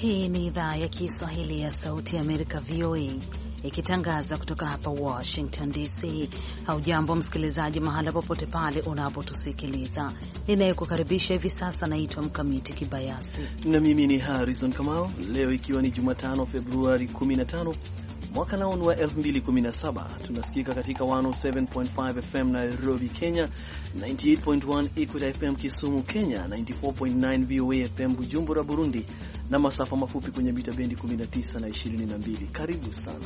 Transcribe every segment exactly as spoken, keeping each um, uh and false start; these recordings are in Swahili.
Hii ni idhaa ya Kiswahili ya Sauti ya Amerika, V O A, ikitangaza kutoka hapa Washington D C. Haujambo msikilizaji, mahala popote pale unapotusikiliza. Ninayekukaribisha hivi sasa naitwa Mkamiti Kibayasi na mimi ni Harrison Kamau. Leo ikiwa ni Jumatano, Februari kumi na tano mwaka naonu wa elfu mbili kumi na saba, tunasikika katika mia moja saba nukta tano F M Nairobi, Kenya, tisini na nane nukta moja Equity F M Kisumu, Kenya, tisini na nne nukta tisa V O A F M Bujumbura, Burundi, na masafa mafupi kwenye mita bendi kumi na tisa na ishirini na mbili. Karibu sana.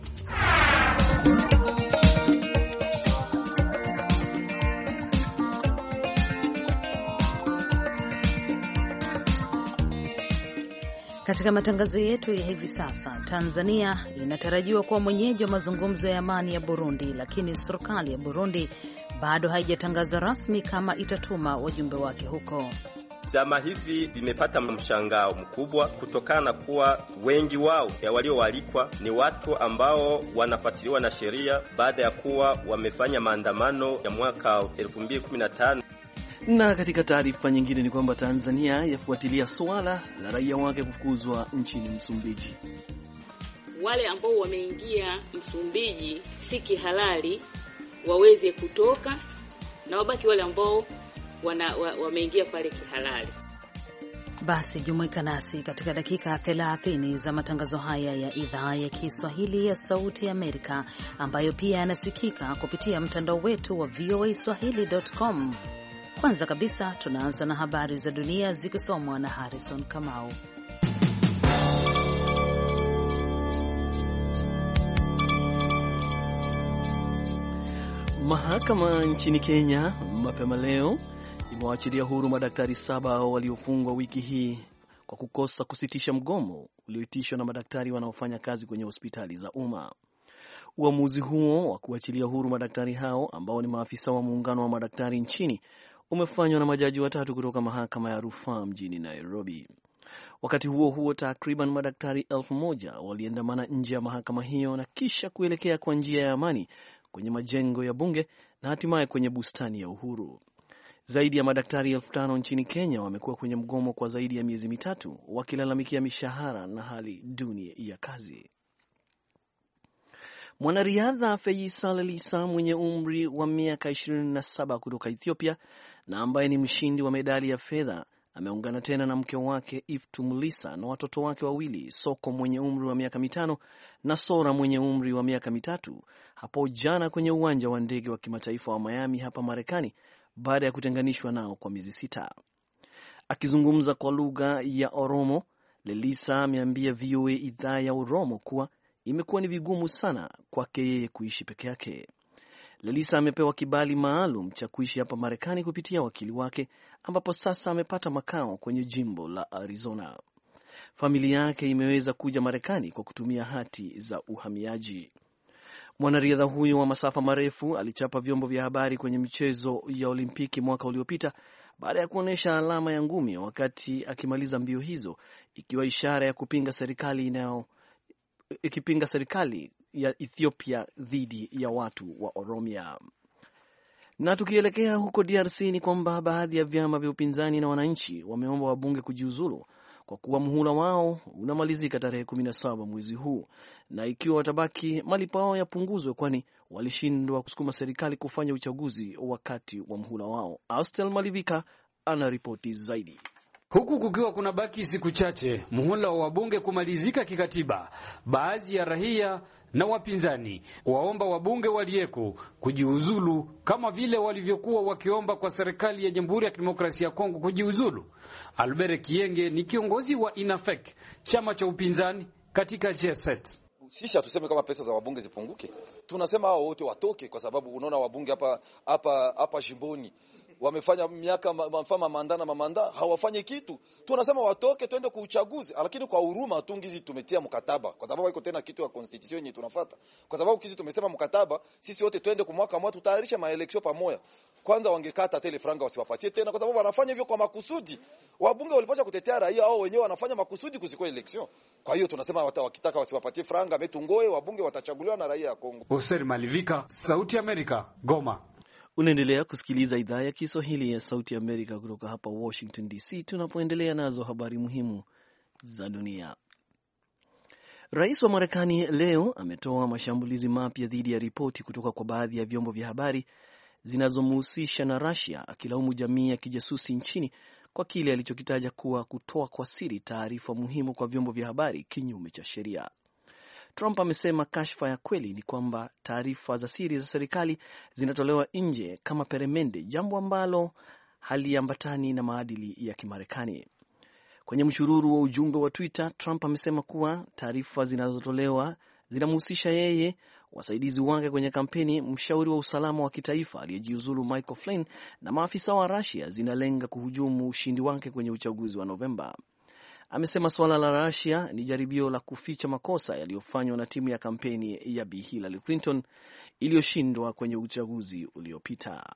Katika matangazo yetu ya hivi sasa, Tanzania inatarajiwa kuwa mwenyeji wa mazungumzo ya amani ya Burundi, lakini serikali ya Burundi bado haijatangaza rasmi kama itatuma wajumbe wake huko. Vyama hivi vimepata mshangao mkubwa kutokana na kuwa wengi wao ya walioalikwa ni watu ambao wanafuatiliwa na sheria baada ya kuwa wamefanya maandamano ya mwaka elfu mbili kumi na tano. Na katika taarifa nyingine ni kwamba Tanzania yafuatilia swala la raia wake kufukuzwa nchini Msumbiji. Wale ambao wameingia Msumbiji si kihalali waweze kutoka na wabaki wale ambao wana, wa, wameingia pale kihalali. Basi jumuika nasi katika dakika thelathini za matangazo haya ya idhaa ya Kiswahili ya Sauti ya Amerika, ambayo pia yanasikika kupitia mtandao wetu wa V O A swahili dot com. Kwanza kabisa tunaanza na habari za dunia zikisomwa na Harrison Kamau. Mahakama nchini Kenya mapema leo imewaachilia huru madaktari saba waliofungwa wiki hii kwa kukosa kusitisha mgomo ulioitishwa na madaktari wanaofanya kazi kwenye hospitali za umma. Uamuzi huo wa kuachilia huru madaktari hao ambao ni maafisa wa muungano wa madaktari nchini umefanywa na majaji watatu kutoka mahakama ya rufaa mjini Nairobi. Wakati huo huo, takriban madaktari elfu moja waliandamana nje ya mahakama hiyo na kisha kuelekea kwa njia ya amani kwenye majengo ya bunge na hatimaye kwenye bustani ya Uhuru. Zaidi ya madaktari elfu tano nchini Kenya wamekuwa kwenye mgomo kwa zaidi ya miezi mitatu wakilalamikia mishahara na hali duni ya kazi. Mwanariadha Feyisa Lelisa mwenye umri wa miaka ishirini na saba kutoka Ethiopia na ambaye ni mshindi wa medali ya fedha ameungana tena na mke wake Iftu Mulisa na watoto wake wawili, Soko mwenye umri wa miaka mitano na Sora mwenye umri wa miaka mitatu hapo jana kwenye uwanja wa ndege wa kimataifa wa Miami hapa Marekani baada ya kutenganishwa nao kwa miezi sita. Akizungumza kwa lugha ya Oromo, Lelisa ameambia V O A idhaa ya Oromo kuwa imekuwa ni vigumu sana kwake yeye kuishi peke yake. Lelisa amepewa kibali maalum cha kuishi hapa Marekani kupitia wakili wake, ambapo sasa amepata makao kwenye jimbo la Arizona. Familia yake imeweza kuja Marekani kwa kutumia hati za uhamiaji. Mwanariadha huyo wa masafa marefu alichapa vyombo vya habari kwenye michezo ya Olimpiki mwaka uliopita baada ya kuonyesha alama ya ngumi wakati akimaliza mbio hizo, ikiwa ishara ya kupinga serikali inayo ikipinga serikali ya Ethiopia dhidi ya watu wa Oromia. Na tukielekea huko D R C ni kwamba baadhi ya vyama vya upinzani na wananchi wameomba wabunge kujiuzulu kwa kuwa muhula wao unamalizika tarehe kumi na saba mwezi huu, na ikiwa watabaki malipo yao yapunguzwe kwani walishindwa kusukuma serikali kufanya uchaguzi wakati wa muhula wao. Astel Malivika ana ripoti zaidi. Huku kukiwa kuna baki siku chache muhula wa wabunge kumalizika kikatiba, baadhi ya raia na wapinzani waomba wabunge walieko kujiuzulu kama vile walivyokuwa wakiomba kwa serikali ya Jamhuri ya Kidemokrasia ya Kongo kujiuzulu. Albert Kienge ni kiongozi wa Inafek, chama cha upinzani katika G S E T. Sisi hatuseme kama pesa za wabunge zipunguke. Tunasema hao wote watoke, kwa sababu unaona wabunge hapa hapa hapa jimboni wamefanya miaka mafama mandana mamanda hawafanye kitu. Tunasema watoke twende kuuchaguzi, lakini kwa huruma tungizi tumetia mkataba, kwa sababu iko tena kitu ya constitution yenyewe tunafuata. Kwa sababu kizi tumesema mkataba, sisi wote twende kwa mwaka mmoja tutayarisha maeleksio pamoja. Kwanza wangekata tele franga wasiwapatie tena, kwa sababu wanafanya hivyo kwa makusudi. Wabunge walipaswa kutetea raia, au wenyewe wanafanya makusudi kusikoe election. Kwa hiyo tunasema wata wakitaka wasiwapatie franga metungoe, wabunge watachaguliwa na raia ya Kongo. Oser Malivika, Sauti ya Amerika, Goma. Unaendelea kusikiliza idhaa ya Kiswahili ya Sauti ya Amerika kutoka hapa Washington D C, tunapoendelea nazo habari muhimu za dunia. Rais wa Marekani leo ametoa mashambulizi mapya dhidi ya ripoti kutoka kwa baadhi ya vyombo vya habari zinazomhusisha na Russia, akilaumu jamii ya kijasusi nchini kwa kile alichokitaja kuwa kutoa kwa siri taarifa muhimu kwa vyombo vya habari kinyume cha sheria. Trump amesema kashfa ya kweli ni kwamba taarifa za siri za serikali zinatolewa nje kama peremende, jambo ambalo haliambatani na maadili ya Kimarekani. Kwenye mshururu wa ujumbe wa Twitter, Trump amesema kuwa taarifa zinazotolewa zinamhusisha yeye, wasaidizi wake kwenye kampeni, mshauri wa usalama wa kitaifa aliyejiuzulu Michael Flynn na maafisa wa Russia zinalenga kuhujumu ushindi wake kwenye uchaguzi wa Novemba. Amesema suala la Russia ni jaribio la kuficha makosa yaliyofanywa na timu ya kampeni ya Bi Hillary Clinton iliyoshindwa kwenye uchaguzi uliopita.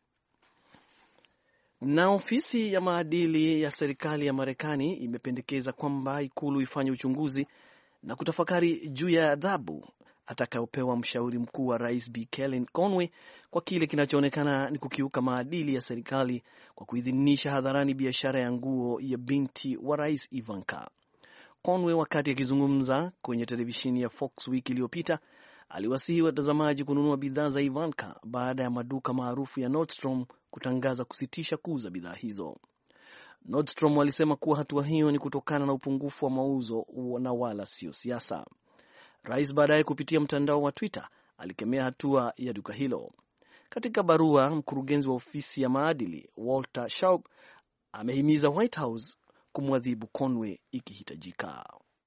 Na ofisi ya maadili ya serikali ya Marekani imependekeza kwamba ikulu ifanye uchunguzi na kutafakari juu ya adhabu atakayopewa mshauri mkuu wa rais Bi Kellyanne Conway kwa kile kinachoonekana ni kukiuka maadili ya serikali kwa kuidhinisha hadharani biashara ya nguo ya binti wa rais Ivanka. Conway, wakati akizungumza kwenye televisheni ya Fox wiki iliyopita, aliwasihi watazamaji kununua bidhaa za Ivanka baada ya maduka maarufu ya Nordstrom kutangaza kusitisha kuuza bidhaa hizo. Nordstrom walisema kuwa hatua hiyo ni kutokana na upungufu wa mauzo na wala sio siasa. Rais baadaye kupitia mtandao wa Twitter alikemea hatua ya duka hilo. Katika barua, mkurugenzi wa ofisi ya maadili Walter Shaub amehimiza White House kumwadhibu Conway ikihitajika.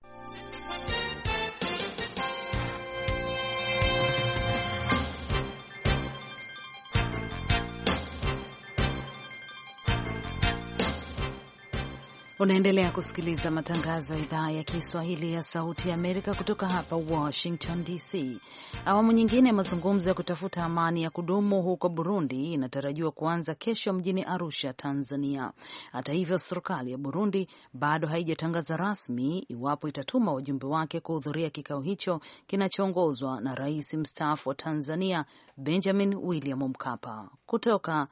Unaendelea kusikiliza matangazo ya idhaa ya Kiswahili ya Sauti ya Amerika kutoka hapa Washington D C. Awamu nyingine ya mazungumzo ya kutafuta amani ya kudumu huko Burundi inatarajiwa kuanza kesho mjini Arusha, Tanzania. Hata hivyo, serikali ya Burundi bado haijatangaza rasmi iwapo itatuma wajumbe wake kuhudhuria kikao hicho kinachoongozwa na Rais mstaafu wa Tanzania Benjamin William Mkapa. Kutoka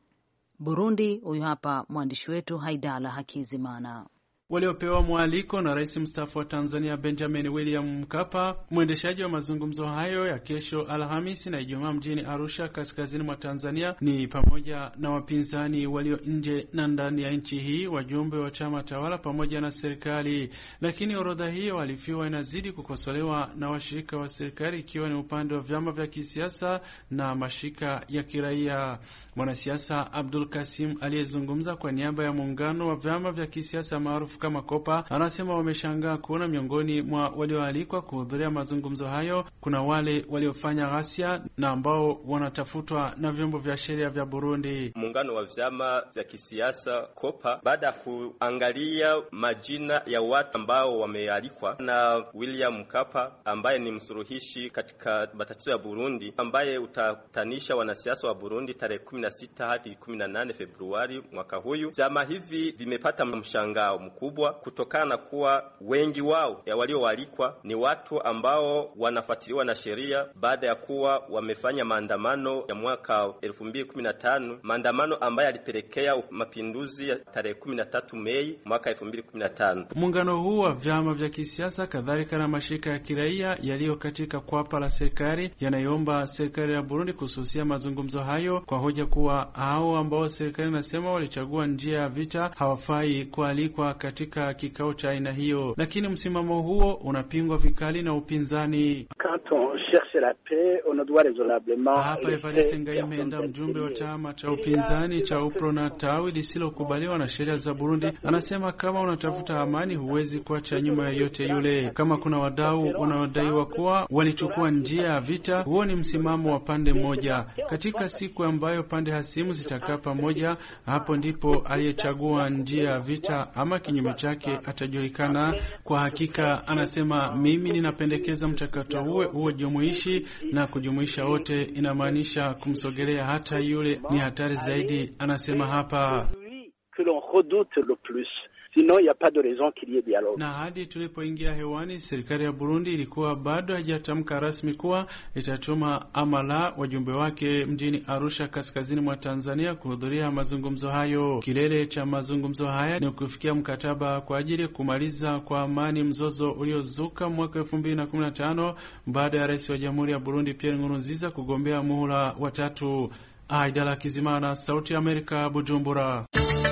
Burundi, huyu hapa mwandishi wetu Haidala Hakizimana. Waliopewa mwaliko na rais mstaafu wa Tanzania Benjamin William Mkapa, mwendeshaji wa mazungumzo hayo ya kesho Alhamisi na Ijumaa mjini Arusha, kaskazini mwa Tanzania, ni pamoja na wapinzani walio nje na ndani ya nchi hii, wajumbe wa chama tawala pamoja na serikali. Lakini orodha hiyo alifiwa inazidi kukosolewa na washirika wa serikali, ikiwa ni upande wa vyama vya kisiasa na mashirika ya kiraia. Mwanasiasa Abdul Kasim aliyezungumza kwa niaba ya muungano wa vyama vya kisiasa maarufu kama Kopa anasema wameshangaa kuona miongoni mwa walioalikwa kuhudhuria mazungumzo hayo kuna wale waliofanya ghasia na ambao wanatafutwa na vyombo vya sheria vya Burundi. Muungano wa vyama vya kisiasa Kopa, baada ya kuangalia majina ya watu ambao wamealikwa na William Mkapa ambaye ni msuluhishi katika matatizo ya Burundi, ambaye utatanisha wanasiasa wa Burundi tarehe kumi na sita hadi kumi na nane Februari mwaka huyu, vyama hivi vimepata mshangao mkubwa kutokana na kuwa wengi wao ya walioalikwa ni watu ambao wanafuatiliwa na sheria baada ya kuwa wamefanya maandamano ya mwaka elfu mbili kumi na tano, maandamano ambayo yalipelekea mapinduzi ya tarehe kumi na tatu Mei mwaka elfu mbili kumi na tano. Muungano huu wa vyama vya kisiasa kadhalika na mashirika ya kiraia yaliyo katika kwapa la serikali yanayoomba serikali ya Burundi kususia mazungumzo hayo kwa hoja kuwa hao ambao serikali inasema walichagua njia ya vita hawafai kualikwa katika kikao cha aina hiyo. Lakini msimamo huo unapingwa vikali na upinzani. Hapa Evariste Ngayimpenda, mjumbe wa chama cha upinzani cha UPRO na tawi lisilokubaliwa na sheria za Burundi, anasema kama unatafuta amani huwezi kuacha nyuma yoyote yule. Kama kuna wadau wanaodaiwa kuwa walichukua njia ya vita, huo ni msimamo wa pande moja. Katika siku ambayo pande hasimu zitakaa pamoja, hapo ndipo aliyechagua njia ya vita ama kinyume chake atajulikana. Kwa hakika, anasema, mimi ninapendekeza mchakato huo huo jumuishi, na kujumuisha wote inamaanisha kumsogelea hata yule ni hatari zaidi. Anasema hapa, que l'on redoute le plus. Si sinon il y a pas de raison qu'il y ait dialogue. Na hadi tulipoingia hewani, serikali ya Burundi ilikuwa bado haijatamka rasmi kuwa itatuma ama la wajumbe wake mjini Arusha kaskazini mwa Tanzania kuhudhuria mazungumzo hayo. Kilele cha mazungumzo haya ni kufikia mkataba kwa ajili ya kumaliza kwa amani mzozo uliozuka mwaka elfu mbili na kumi na tano baada ya rais wa Jamhuri ya Burundi Pierre Nkurunziza kugombea muhula wa tatu. Aidala Kizimana, Sauti ya Amerika, Bujumbura.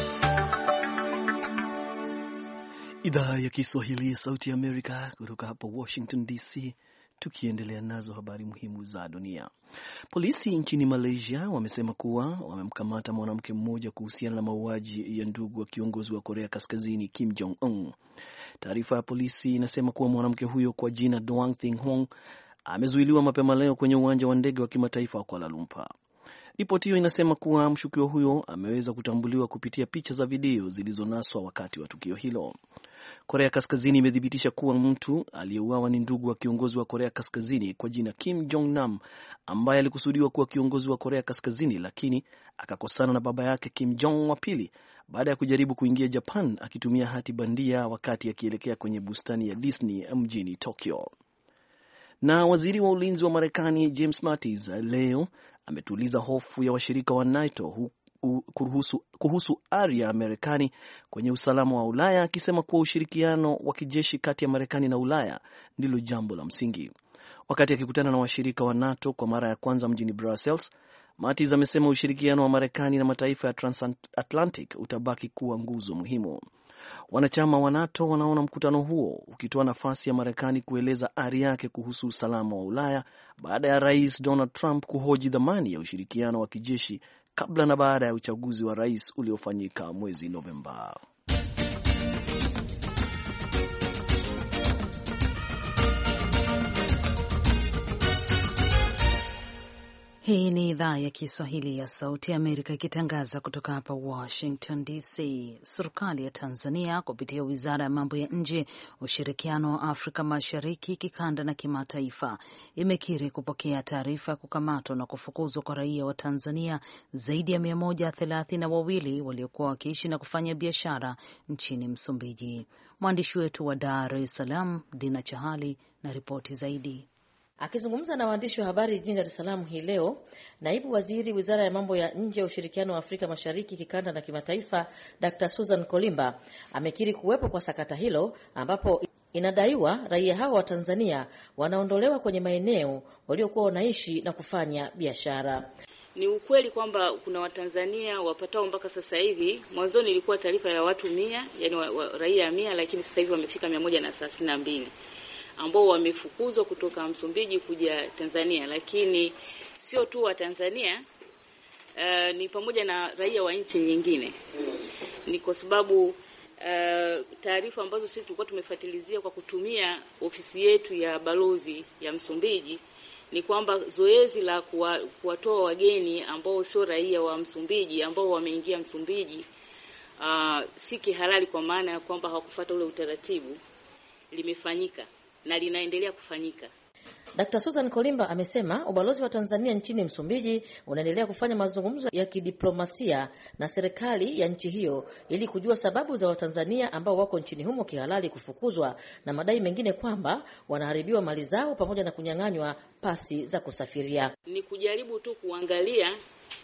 Idhaa ya Kiswahili ya Sauti ya Amerika kutoka hapa Washington D C, tukiendelea nazo habari muhimu za dunia. Polisi nchini Malaysia wamesema kuwa wamemkamata mwanamke mmoja kuhusiana na mauaji ya ndugu wa kiongozi wa Korea Kaskazini Kim Jong Un. Taarifa ya polisi inasema kuwa mwanamke huyo kwa jina Doan Thing Hong amezuiliwa mapema leo kwenye uwanja wa ndege wa kimataifa wa Kuala Lumpur. Ripoti hiyo inasema kuwa mshukiwa huyo ameweza kutambuliwa kupitia picha za video zilizonaswa wakati wa tukio hilo. Korea Kaskazini imethibitisha kuwa mtu aliyeuawa ni ndugu wa kiongozi wa Korea Kaskazini kwa jina Kim Jong Nam, ambaye alikusudiwa kuwa kiongozi wa Korea Kaskazini lakini akakosana na baba yake Kim Jong wa pili baada ya kujaribu kuingia Japan akitumia hati bandia wakati akielekea kwenye bustani ya Disney mjini Tokyo. Na waziri wa ulinzi wa Marekani James Mattis leo ametuliza hofu ya washirika wa NATO kuhusu, kuhusu ari ya Marekani kwenye usalama wa Ulaya, akisema kuwa ushirikiano wa kijeshi kati ya Marekani na Ulaya ndilo jambo la msingi. Wakati akikutana na washirika wa NATO kwa mara ya kwanza mjini Brussels, Mattis amesema ushirikiano wa Marekani na mataifa ya Transatlantic utabaki kuwa nguzo muhimu. Wanachama wa NATO wanaona mkutano huo ukitoa nafasi ya Marekani kueleza ari yake kuhusu usalama wa Ulaya baada ya Rais Donald Trump kuhoji dhamani ya ushirikiano wa kijeshi kabla na baada ya uchaguzi wa rais uliofanyika mwezi Novemba. Hii ni idhaa ya Kiswahili ya Sauti ya Amerika ikitangaza kutoka hapa Washington D C. Serikali ya Tanzania kupitia Wizara ya Mambo ya Nje, Ushirikiano wa Afrika Mashariki, kikanda na kimataifa imekiri kupokea taarifa ya kukamatwa na kufukuzwa kwa raia wa Tanzania zaidi ya mia moja thelathini na wawili waliokuwa wakiishi na kufanya biashara nchini Msumbiji. Mwandishi wetu wa Dar es Salaam Dina Chahali na ripoti zaidi. Akizungumza na waandishi wa habari jijini Dar es Salaam hii leo, naibu waziri Wizara ya Mambo ya Nje ya Ushirikiano wa Afrika Mashariki, kikanda na kimataifa, Doctor Susan Kolimba amekiri kuwepo kwa sakata hilo ambapo inadaiwa raia hawa wa Tanzania wanaondolewa kwenye maeneo waliokuwa wanaishi na kufanya biashara. Ni ukweli kwamba kuna Watanzania wapatao mpaka sasa hivi, mwanzoni ilikuwa taarifa ya watu mia, yani wa, wa, raia mia, lakini sasa hivi wamefika mia moja na thelathini na mbili ambao wamefukuzwa kutoka Msumbiji kuja Tanzania. Lakini sio tu wa Tanzania, uh, ni pamoja na raia wa nchi nyingine. Ni kwa sababu uh, taarifa ambazo sisi tulikuwa tumefuatilizia kwa kutumia ofisi yetu ya balozi ya Msumbiji ni kwamba zoezi la kuwatoa wageni ambao sio raia wa Msumbiji ambao wameingia Msumbiji uh, si kihalali, kwa maana ya kwamba hawakufuata ule utaratibu, limefanyika na linaendelea kufanyika. Doctor Susan Kolimba amesema ubalozi wa Tanzania nchini Msumbiji unaendelea kufanya mazungumzo ya kidiplomasia na serikali ya nchi hiyo ili kujua sababu za Watanzania ambao wako nchini humo kihalali kufukuzwa na madai mengine kwamba wanaharibiwa mali zao pamoja na kunyang'anywa pasi za kusafiria. Ni kujaribu tu kuangalia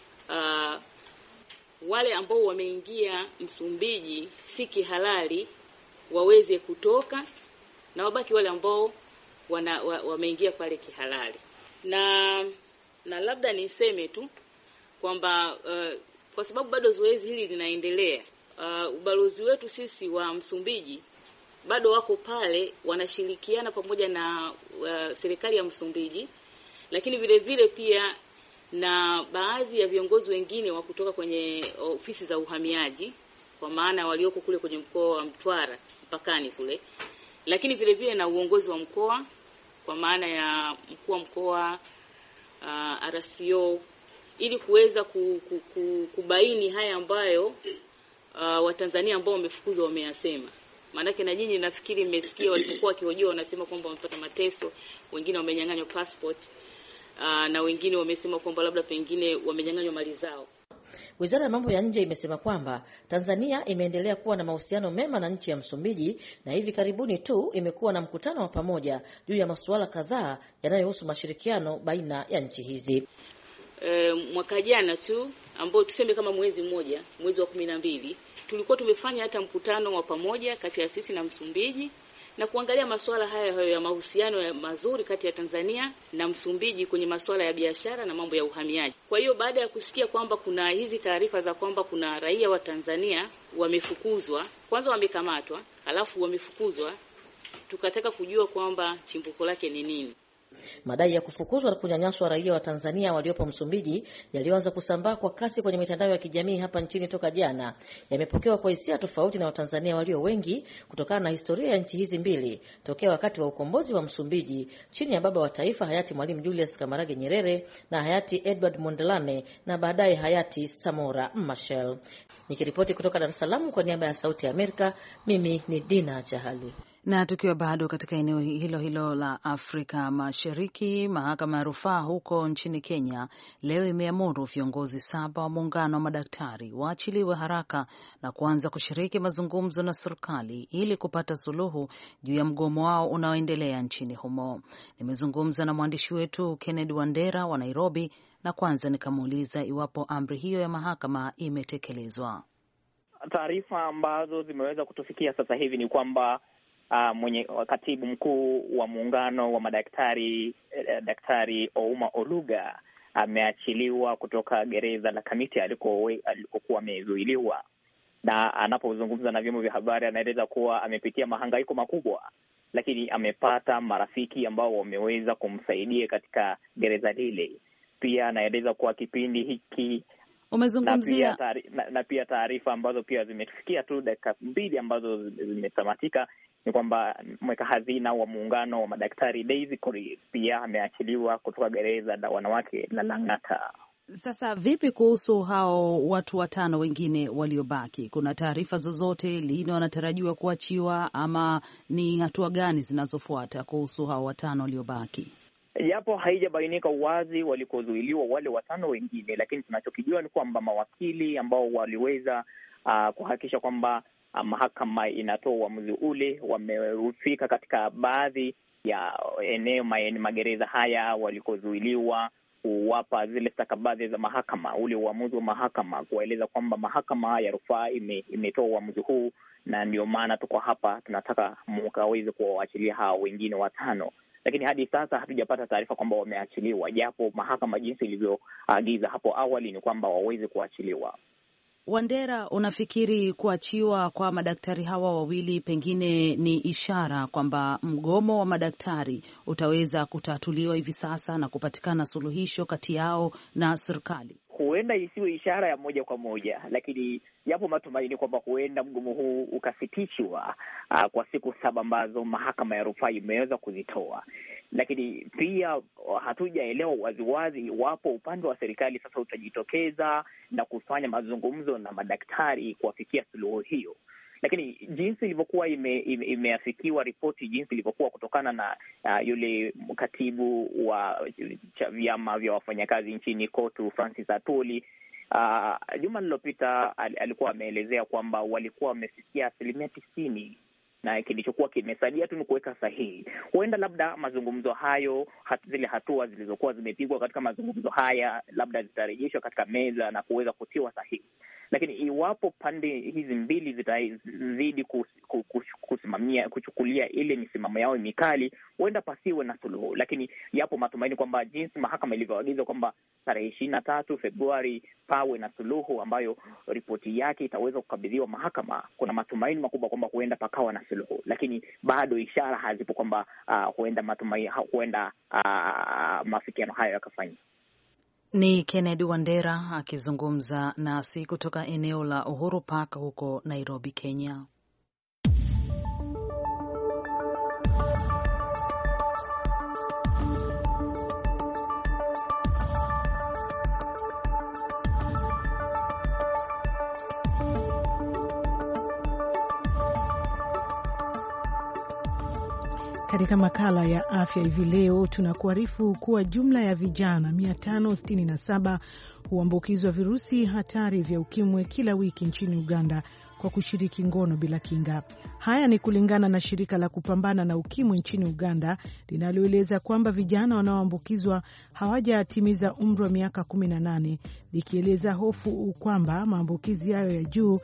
uh, wale ambao wameingia Msumbiji si kihalali waweze kutoka na wabaki wale ambao wana wameingia pale kihalali. Na na labda niseme tu kwamba uh, kwa sababu bado zoezi hili linaendelea, uh, ubalozi wetu sisi wa Msumbiji bado wako pale, wanashirikiana pamoja na uh, serikali ya Msumbiji, lakini vile vile pia na baadhi ya viongozi wengine wa kutoka kwenye ofisi za uhamiaji, kwa maana walioko kule kwenye mkoa wa Mtwara mpakani kule, lakini vile vile na uongozi wa mkoa kwa maana ya mkuu wa mkoa, uh, R C O, ili kuweza ku, ku, ku, kubaini haya ambayo uh, Watanzania ambao wamefukuzwa wameyasema. Maanake na nyinyi nafikiri mmesikia walipokuwa wakihojiwa wanasema kwamba wamepata mateso, wengine wamenyang'anywa passport, uh, na wengine wamesema kwamba labda pengine wamenyang'anywa mali zao. Wizara ya mambo ya nje imesema kwamba Tanzania imeendelea kuwa na mahusiano mema na nchi ya Msumbiji na hivi karibuni tu imekuwa na mkutano wa pamoja juu ya masuala kadhaa yanayohusu mashirikiano baina ya nchi hizi. E, mwaka jana tu ambao tuseme kama mwezi mmoja, mwezi wa kumi na mbili, tulikuwa tumefanya hata mkutano wa pamoja kati ya sisi na Msumbiji na kuangalia masuala haya hayo ya mahusiano ya mazuri kati ya Tanzania na Msumbiji kwenye masuala ya biashara na mambo ya uhamiaji. Kwa hiyo baada ya kusikia kwamba kuna hizi taarifa za kwamba kuna raia wa Tanzania wamefukuzwa, kwanza wamekamatwa, alafu wamefukuzwa, tukataka kujua kwamba chimbuko lake ni nini. Madai ya kufukuzwa na kunyanyaswa raia wa Tanzania waliopo Msumbiji yaliyoanza kusambaa kwa kasi kwenye mitandao ya kijamii hapa nchini toka jana yamepokewa kwa hisia tofauti na Watanzania walio wengi kutokana na historia ya nchi hizi mbili tokea wakati wa ukombozi wa Msumbiji chini ya baba wa taifa hayati Mwalimu Julius Kambarage Nyerere na hayati Edward Mondelane na baadaye hayati Samora Machel. Nikiripoti kutoka Dar es Salaam kwa niaba ya Sauti ya Amerika, mimi ni Dina Chahali. Na tukiwa bado katika eneo hilo hilo la Afrika Mashariki, mahakama ya rufaa huko nchini Kenya leo imeamuru viongozi saba wa muungano wa madaktari waachiliwe haraka na kuanza kushiriki mazungumzo na serikali ili kupata suluhu juu ya mgomo wao unaoendelea nchini humo. Nimezungumza na mwandishi wetu Kennedy Wandera wa Nairobi na kwanza nikamuuliza iwapo amri hiyo ya mahakama imetekelezwa. Taarifa ambazo zimeweza kutufikia sasa hivi ni kwamba Uh, mwenye katibu mkuu wa muungano wa madaktari uh, Daktari Ouma Oluga ameachiliwa uh, kutoka gereza la Kamiti alikokuwa amezuiliwa, na anapozungumza na vyombo vya habari anaeleza kuwa amepitia mahangaiko makubwa, lakini amepata marafiki ambao wameweza kumsaidia katika gereza lile. Pia anaeleza kuwa kipindi hiki umezungumzia na pia taarifa ambazo pia zimetufikia tu dakika mbili ambazo zimetamatika ni kwamba mweka hazina wa muungano wa madaktari Daisy Korir pia ameachiliwa kutoka gereza la wanawake la Lang'ata. Sasa vipi kuhusu hao watu watano wengine waliobaki? Kuna taarifa zozote lini wanatarajiwa kuachiwa ama ni hatua gani zinazofuata kuhusu hao watano waliobaki? Japo haijabainika wazi walikozuiliwa wale watano wengine, lakini tunachokijua ni kwamba mawakili ambao waliweza uh, kuhakikisha kwamba uh, mahakama inatoa uamuzi ule wamefika katika baadhi ya eneo magereza haya walikozuiliwa, kuwapa zile stakabadhi za mahakama, ule uamuzi wa mahakama, kuwaeleza kwamba mahakama ya rufaa ime, imetoa uamuzi huu na ndio maana tuko hapa, tunataka mkaweze kuwaachilia hao wengine watano. Lakini hadi sasa hatujapata taarifa kwamba wameachiliwa, japo mahakama jinsi ilivyoagiza hapo awali ni kwamba waweze kuachiliwa. Wandera, unafikiri kuachiwa kwa madaktari hawa wawili pengine ni ishara kwamba mgomo wa madaktari utaweza kutatuliwa hivi sasa na kupatikana suluhisho kati yao na serikali? Huenda isiwe ishara ya moja kwa moja, lakini yapo matumaini kwamba huenda mgomo huu ukasitishwa uh, kwa siku saba ambazo mahakama ya rufaa imeweza kuzitoa. Lakini pia hatujaelewa waziwazi iwapo upande wa serikali sasa utajitokeza na kufanya mazungumzo na madaktari kuwafikia suluhu hiyo. Lakini jinsi ilivyokuwa ime, ime, imeafikiwa ripoti jinsi ilivyokuwa kutokana na uh, yule katibu wa vyama vya wafanyakazi nchini Kotu Francis Atwoli uh, juma lililopita al, alikuwa ameelezea kwamba walikuwa wamefikia asilimia tisini na kilichokuwa kimesalia tu ni kuweka sahihi. Huenda labda mazungumzo hayo hat, zile hatua zilizokuwa zimepigwa katika mazungumzo haya labda zitarejeshwa katika meza na kuweza kutiwa sahihi. Lakini iwapo pande hizi mbili zitazidi kus, kus, kusimamia kuchukulia ile misimamo yao mikali, huenda pasiwe na suluhu. Lakini yapo matumaini kwamba jinsi mahakama ilivyoagiza kwamba tarehe ishirini na tatu Februari pawe na suluhu ambayo ripoti yake itaweza kukabidhiwa mahakama, kuna matumaini makubwa kwamba huenda pakawa na suluhu. Lakini bado ishara hazipo kwamba uh, huenda matumaini huenda uh, mafikiano hayo yakafanya. Ni Kennedy Wandera akizungumza nasi kutoka eneo la Uhuru Park huko Nairobi, Kenya. Katika makala ya afya hivi leo tunakuarifu kuwa jumla ya vijana mia tano sitini na saba huambukizwa virusi hatari vya ukimwi kila wiki nchini Uganda kwa kushiriki ngono bila kinga. Haya ni kulingana na shirika la kupambana na ukimwi nchini Uganda linaloeleza kwamba vijana wanaoambukizwa hawajatimiza umri wa miaka kumi na nane, likieleza hofu kwamba maambukizi hayo ya juu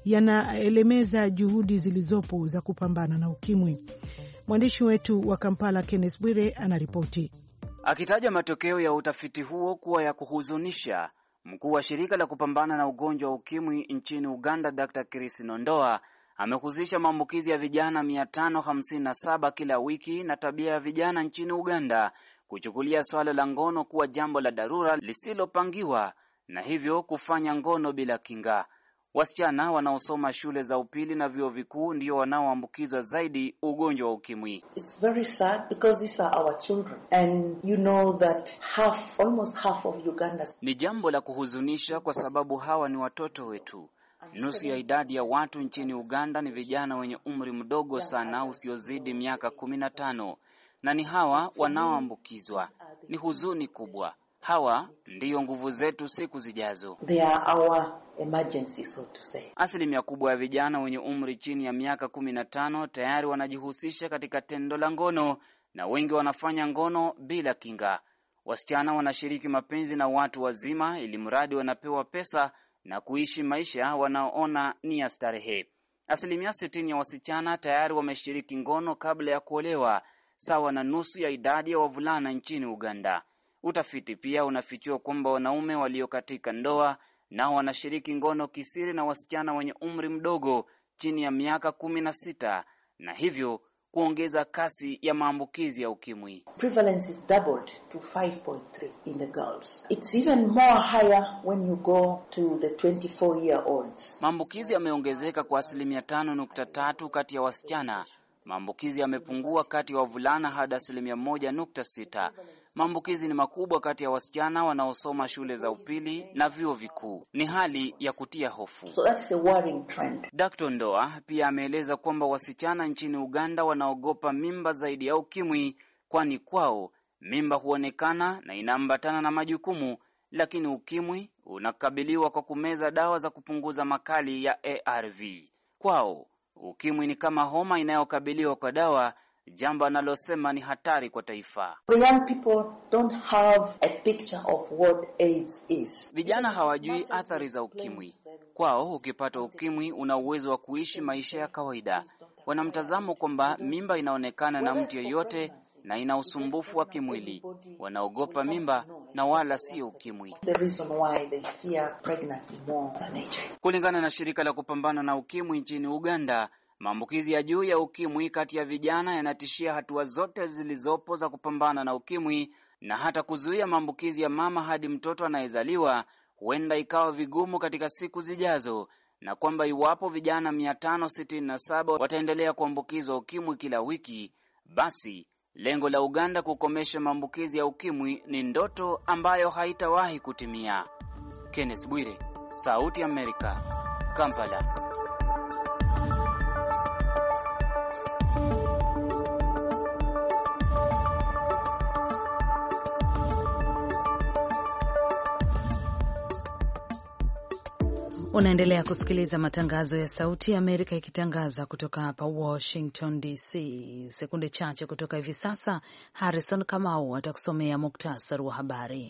yanaelemeza juhudi zilizopo za kupambana na ukimwi. Mwandishi wetu wa Kampala Kenneth Bwire anaripoti. Akitaja matokeo ya utafiti huo kuwa ya kuhuzunisha, mkuu wa shirika la kupambana na ugonjwa wa ukimwi nchini Uganda Daktari Chris Nondoa amehusisha maambukizi ya vijana mia tano hamsini na saba kila wiki na tabia ya vijana nchini Uganda kuchukulia swala la ngono kuwa jambo la dharura lisilopangiwa na hivyo kufanya ngono bila kinga. Wasichana wanaosoma shule za upili na vyuo vikuu ndio wanaoambukizwa zaidi ugonjwa wa ukimwi. It's very sad because these are our children and you know that half almost half of Uganda's. Ni jambo la kuhuzunisha kwa sababu hawa ni watoto wetu. Nusu ya idadi ya watu nchini Uganda ni vijana wenye umri mdogo sana usiozidi miaka kumi na tano na ni hawa wanaoambukizwa. Ni huzuni kubwa. Hawa ndiyo nguvu zetu siku zijazo. They are our emergency, so to say. Asilimia kubwa ya vijana wenye umri chini ya miaka kumi na tano tayari wanajihusisha katika tendo la ngono na wengi wanafanya ngono bila kinga. Wasichana wanashiriki mapenzi na watu wazima ili mradi wanapewa pesa na kuishi maisha wanaoona ni ya starehe. Asilimia sitini ya wasichana tayari wameshiriki ngono kabla ya kuolewa, sawa na nusu ya idadi ya wavulana nchini Uganda. Utafiti pia unafichua kwamba wanaume walio katika ndoa nao wanashiriki ngono kisiri na wasichana wenye umri mdogo chini ya miaka kumi na sita na hivyo kuongeza kasi ya maambukizi ya ukimwi. Prevalence is doubled to five point three in the girls. It's even more higher when you go to the twenty-four year olds. Maambukizi yameongezeka kwa asilimia tano nukta tatu kati ya wasichana. Maambukizi yamepungua kati ya wavulana hadi asilimia moja nukta sita. Maambukizi ni makubwa kati ya wasichana wanaosoma shule za upili na vyuo vikuu. Ni hali ya kutia hofu. So that's a worrying trend. Daktari Ndoa pia ameeleza kwamba wasichana nchini Uganda wanaogopa mimba zaidi ya ukimwi, kwani kwao mimba huonekana na inaambatana na majukumu, lakini ukimwi unakabiliwa kwa kumeza dawa za kupunguza makali ya A R V. Kwao ukimwi ni kama homa inayokabiliwa kwa dawa, jambo analosema ni hatari kwa taifa. The young people don't have a picture of what AIDS is. Vijana hawajui athari za ukimwi. Kwao ukipata ukimwi una uwezo wa kuishi maisha ya kawaida. Wanamtazamo kwamba mimba inaonekana na mtu yeyote na ina usumbufu wa kimwili. Wanaogopa mimba na wala sio ukimwi. The reason why they fear pregnancy more than H I V. Kulingana na shirika la kupambana na ukimwi nchini Uganda, maambukizi ya juu ya ukimwi kati ya vijana yanatishia hatua zote zilizopo za kupambana na ukimwi na hata kuzuia maambukizi ya mama hadi mtoto anayezaliwa. Huenda ikawa vigumu katika siku zijazo, na kwamba iwapo vijana mia tano sitini na saba wataendelea kuambukizwa ukimwi kila wiki, basi lengo la Uganda kukomesha maambukizi ya ukimwi ni ndoto ambayo haitawahi kutimia. Kenneth Bwire, Sauti ya Amerika, Kampala. Unaendelea kusikiliza matangazo ya Sauti ya Amerika ikitangaza kutoka hapa Washington D C. Sekunde chache kutoka hivi sasa, Harrison Kamau atakusomea muktasari wa habari.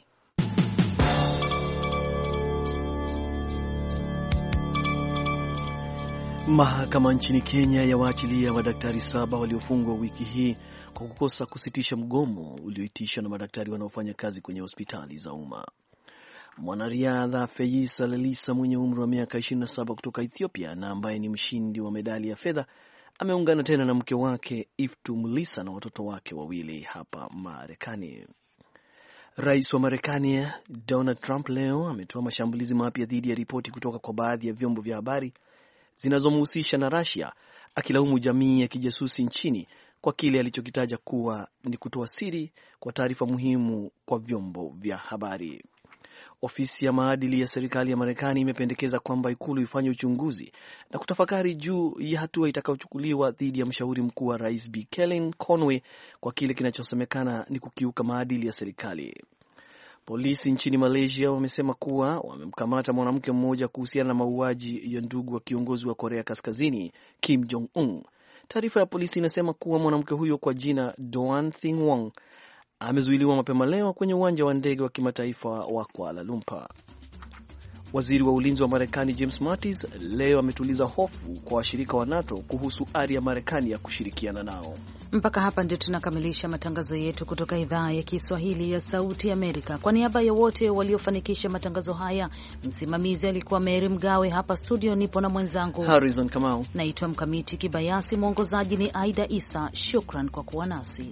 Mahakama nchini Kenya yawaachilia madaktari saba waliofungwa wiki hii kwa kukosa kusitisha mgomo ulioitishwa na madaktari wanaofanya kazi kwenye hospitali za umma. Mwanariadha Feyisa Lelisa mwenye umri wa miaka ishirini na saba kutoka Ethiopia na ambaye ni mshindi wa medali ya fedha ameungana tena na mke wake Iftu Mulisa na watoto wake wawili hapa Marekani. Rais wa Marekani Donald Trump leo ametoa mashambulizi mapya dhidi ya ripoti kutoka kwa baadhi ya vyombo vya habari zinazomhusisha na Russia, akilaumu jamii ya kijasusi nchini kwa kile alichokitaja kuwa ni kutoa siri kwa taarifa muhimu kwa vyombo vya habari. Ofisi ya maadili ya serikali ya Marekani imependekeza kwamba ikulu ifanye uchunguzi na kutafakari juu ya hatua itakayochukuliwa dhidi ya mshauri mkuu wa rais Bi Kellyanne Conway kwa kile kinachosemekana ni kukiuka maadili ya serikali. Polisi nchini Malaysia wamesema kuwa wamemkamata mwanamke mmoja kuhusiana na mauaji ya ndugu wa kiongozi wa Korea Kaskazini Kim Jong Un. Taarifa ya polisi inasema kuwa mwanamke huyo kwa jina Doan Thing Wong amezuiliwa mapema leo kwenye uwanja wa ndege wa kimataifa wa Kuala Lumpur. Waziri wa ulinzi wa Marekani James Mattis leo ametuliza hofu kwa washirika wa NATO kuhusu ari ya Marekani ya kushirikiana nao. Mpaka hapa ndio tunakamilisha matangazo yetu kutoka idhaa ya Kiswahili ya Sauti Amerika. Kwa niaba ya wote waliofanikisha matangazo haya, msimamizi alikuwa Mary Mgawe, hapa studio nipo na mwenzangu Harrison Kamau. Naitwa Mkamiti Kibayasi, mwongozaji ni Aida Isa. Shukran kwa kuwa nasi.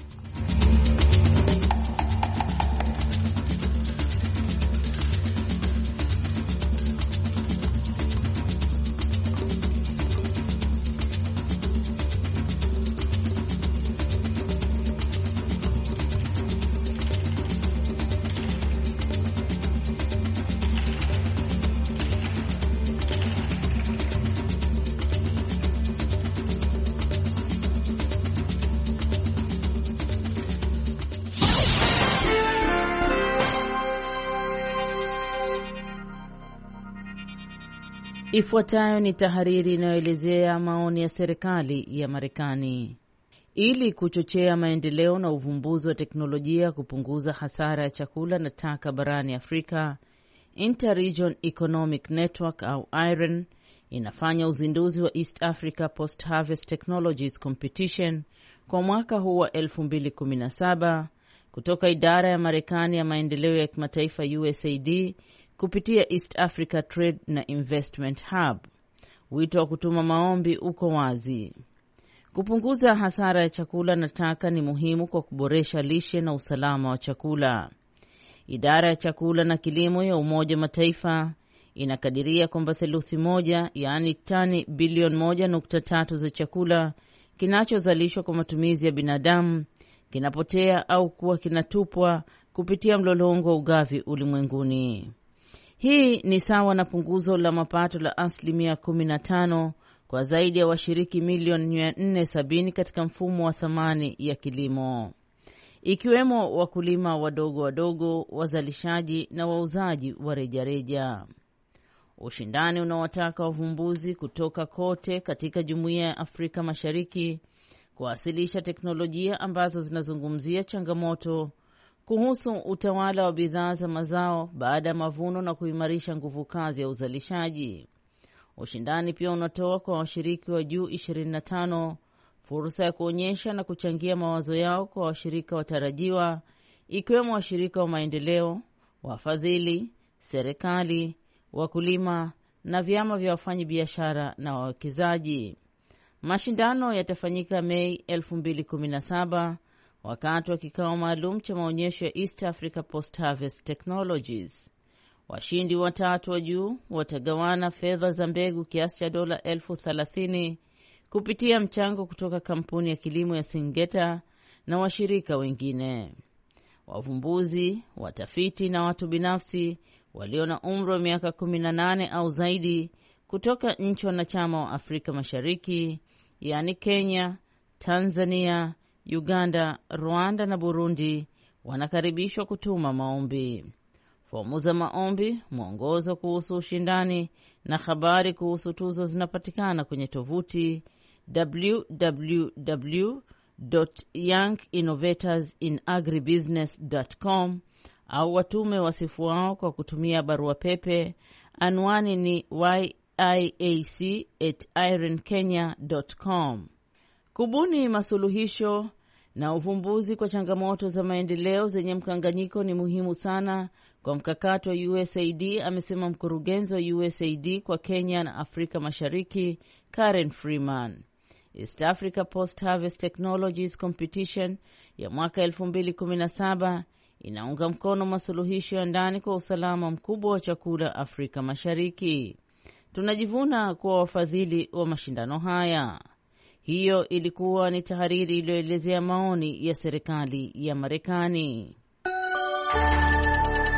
Ifuatayo ni tahariri inayoelezea maoni ya serikali ya Marekani. Ili kuchochea maendeleo na uvumbuzi wa teknolojia kupunguza hasara ya chakula na taka barani Afrika, Interregion Economic Network au I R E N inafanya uzinduzi wa East Africa Post Harvest Technologies Competition kwa mwaka huu wa elfu mbili kumi na saba kutoka idara ya Marekani ya maendeleo ya kimataifa U S A I D kupitia East Africa Trade na Investment Hub. Wito wa kutuma maombi uko wazi. Kupunguza hasara ya chakula na taka ni muhimu kwa kuboresha lishe na usalama wa chakula. Idara ya chakula na kilimo ya Umoja Mataifa inakadiria kwamba theluthi moja, yaani tani bilioni moja nukta tatu za chakula kinachozalishwa kwa matumizi ya binadamu kinapotea au kuwa kinatupwa kupitia mlolongo wa ugavi ulimwenguni. Hii ni sawa na punguzo la mapato la asilimia kumi na tano kwa zaidi ya washiriki milioni mia nne sabini katika mfumo wa thamani ya kilimo, ikiwemo wakulima wadogo wadogo, wazalishaji na wauzaji wa rejareja. Ushindani unawataka wavumbuzi kutoka kote katika Jumuiya ya Afrika Mashariki kuwasilisha teknolojia ambazo zinazungumzia changamoto kuhusu utawala wa bidhaa za mazao baada ya mavuno na kuimarisha nguvu kazi ya uzalishaji. Ushindani pia unatoa kwa washiriki wa juu ishirini na tano fursa ya kuonyesha na kuchangia mawazo yao kwa washirika watarajiwa, ikiwemo washirika wa maendeleo, wafadhili, serikali, wakulima na vyama vya wafanyabiashara na wawekezaji. Mashindano yatafanyika Mei elfu mbili kumi na saba wakati wa kikao maalum cha maonyesho ya East Africa Post Harvest Technologies. Washindi watatu wa juu watagawana fedha za mbegu kiasi cha dola elfu thelathini kupitia mchango kutoka kampuni ya kilimo ya Singeta na washirika wengine. Wavumbuzi, watafiti na watu binafsi walio na umri wa miaka kumi na nane au zaidi kutoka nchi wanachama wa Afrika Mashariki, yani Kenya, Tanzania, Uganda, Rwanda na Burundi wanakaribishwa kutuma maombi. Fomu za maombi, mwongozo kuhusu ushindani na habari kuhusu tuzo zinapatikana kwenye tovuti w w w dot young innovators in agribusiness dot com au watume wasifu wao kwa kutumia barua pepe. Anwani ni yiac at irenkenya dot com. Kubuni masuluhisho na uvumbuzi kwa changamoto za maendeleo zenye mkanganyiko ni muhimu sana kwa mkakati wa U S A I D, amesema mkurugenzi wa U S A I D kwa Kenya na Afrika Mashariki, Karen Freeman. East Africa Post Harvest Technologies Competition ya mwaka elfu mbili kumi na saba inaunga mkono masuluhisho ya ndani kwa usalama mkubwa wa chakula Afrika Mashariki. Tunajivuna kuwa wafadhili wa mashindano haya. Hiyo ilikuwa ni tahariri iliyoelezea maoni ya serikali ya Marekani.